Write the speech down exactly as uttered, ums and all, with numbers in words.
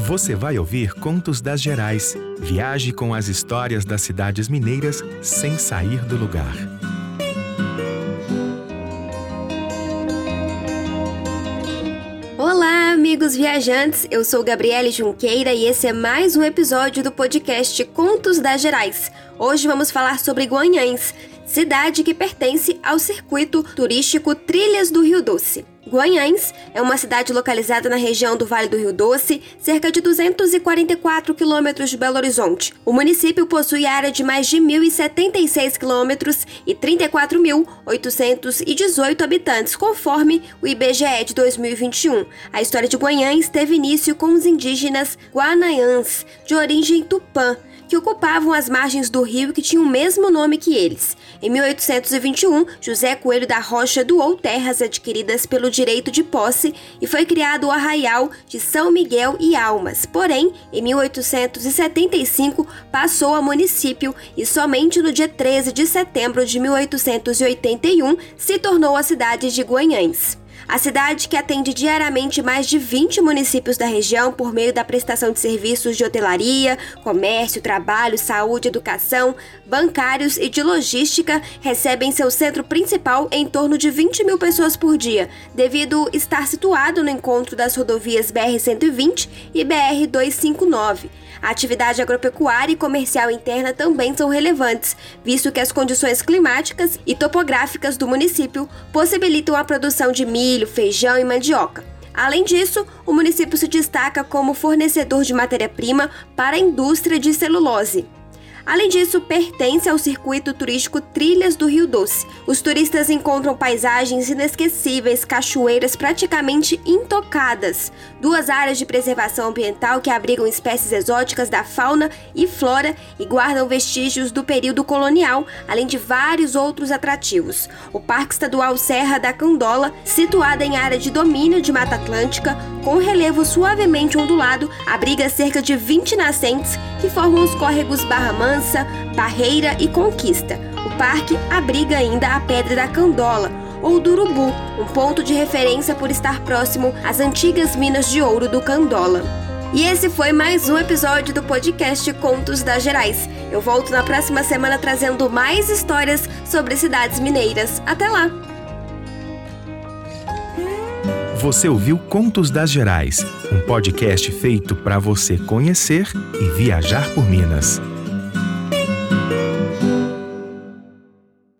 Você vai ouvir Contos das Gerais. Viaje com as histórias das cidades mineiras sem sair do lugar. Olá, amigos viajantes! Eu sou Gabriele Junqueira e esse é mais um episódio do podcast Contos das Gerais. Hoje vamos falar sobre Guanhães, cidade que pertence ao circuito turístico Trilhas do Rio Doce. Guanhães é uma cidade localizada na região do Vale do Rio Doce, cerca de duzentos e quarenta e quatro quilômetros de Belo Horizonte. O município possui área de mais de mil e setenta e seis quilômetros e trinta e quatro mil oitocentos e dezoito habitantes, conforme o I B G E de dois mil e vinte e um. A história de Guanhães teve início com os indígenas Guanayãs, de origem tupã, que ocupavam as margens do rio e que tinham o mesmo nome que eles. Em mil oitocentos e vinte e um, José Coelho da Rocha doou terras adquiridas pelo direito de posse e foi criado o arraial de São Miguel e Almas. Porém, em mil oitocentos e setenta e cinco, passou a município e somente no dia treze de setembro de mil oitocentos e oitenta e um se tornou a cidade de Guanhães. A cidade, que atende diariamente mais de vinte municípios da região por meio da prestação de serviços de hotelaria, comércio, trabalho, saúde, educação, bancários e de logística, recebe em seu centro principal em torno de vinte mil pessoas por dia, devido estar situado no encontro das rodovias B R cento e vinte e B R duzentos e cinquenta e nove. A atividade agropecuária e comercial interna também são relevantes, visto que as condições climáticas e topográficas do município possibilitam a produção de milho, feijão e mandioca. Além disso, o município se destaca como fornecedor de matéria-prima para a indústria de celulose. Além disso, pertence ao circuito turístico Trilhas do Rio Doce. Os turistas encontram paisagens inesquecíveis, cachoeiras praticamente intocadas, duas áreas de preservação ambiental que abrigam espécies exóticas da fauna e flora e guardam vestígios do período colonial, além de vários outros atrativos. O Parque Estadual Serra da Candola, situado em área de domínio de Mata Atlântica, com relevo suavemente ondulado, abriga cerca de vinte nascentes que formam os córregos Barra Mansa, Barreira e Conquista. O parque abriga ainda a Pedra da Candola, ou do Urubu, um ponto de referência por estar próximo às antigas minas de ouro do Candola. E esse foi mais um episódio do podcast Contos das Gerais. Eu volto na próxima semana trazendo mais histórias sobre cidades mineiras. Até lá! Você ouviu Contos das Gerais, um podcast feito para você conhecer e viajar por Minas.